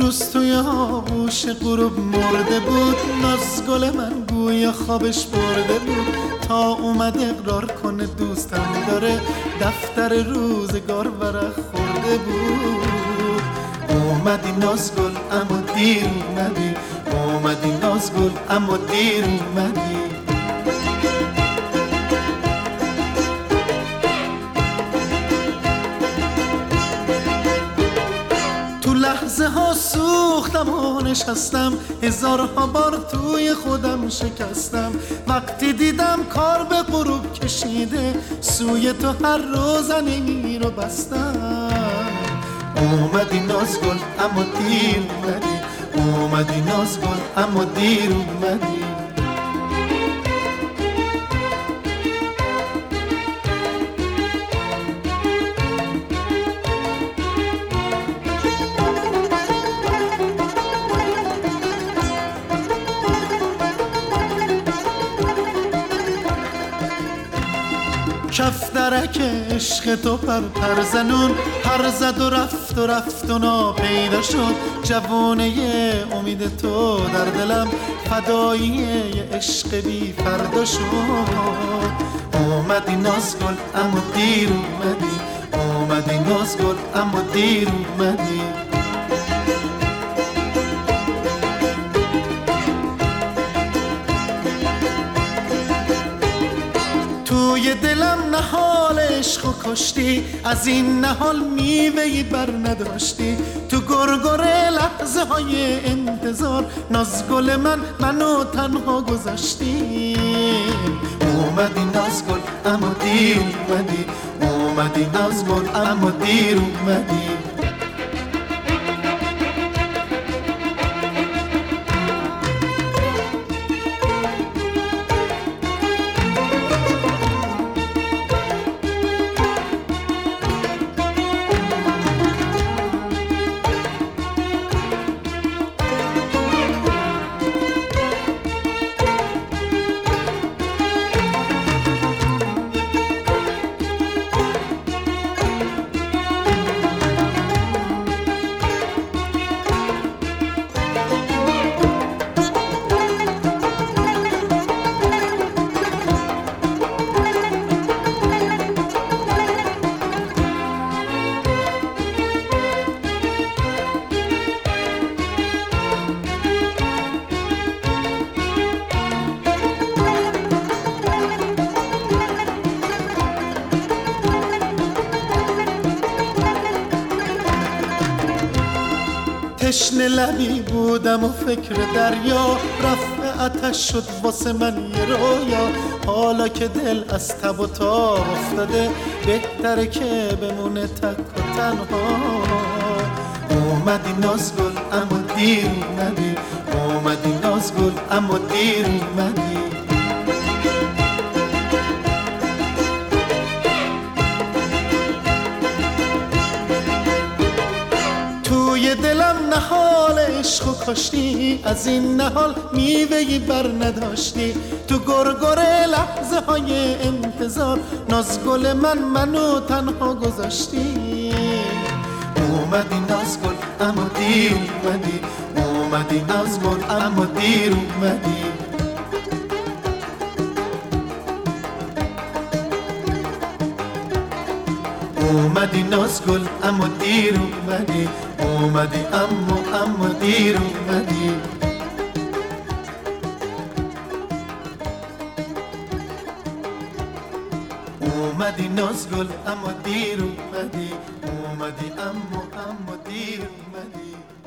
روز توی آغوش غروب مرده بود، ناز گل من گویا خوابش برده بود. تا اومد اقرار کنه دوستم داره، دفتر روزگار ورق خورده بود. اومدی نازگل اما دیر اومدی، اومدی نازگل اما دیر اومدی. تو لحظه ها سوختم و نشستم، هزارها بار توی خودم شکستم. وقتی دیدم کار به غروب کشیده، سوی تو هر روزنی رو بستم. اومدی نازگل اما دیر اومدی، اومدی نازگل اما دیر اومدی. کف درک عشق تو پر زنون، پر زد و رفت و رفت و ناپیدا شد. جوونه امید تو در دلم، فدایی عشق بی فردا شد. اومدی نازگل اما دیر اومدی، اومدی نازگل اما دیر اومدی. توی دلم نهال عشق و کشتی، از این نهال میوهی بر نداشتی. تو گرگر لحظه های انتظار، نازگل منو تنها گذاشتی. اومدی نازگل اما دیر اومدی، اومدی نازگل اما دیر اومدی. تشنه لبی بودم و فکر دریا، رفع آتش شد واسه من یه رویا. حالا که دل از تب و تاب افتاده، بهتره که بمونه تک و تنها. اومدی نازگل اما دیر اومدی، اومدی نازگل اما دیر اومدی. توی دلم نهال عشق و کاشتی، از این نهال میوهی بر نداشتی. تو گرگر لحظه های انتظار، نازگل منو تنها گذاشتی. اومدی نازگل اما دیر اومدی، اومدی نازگل اما دیر اومدی. اومدی نازگل اما دیر اومدی، اومدی اما دیر اومدی. اومدی نازگل اما دیر اومدی، اومدی اما دیر اومدی.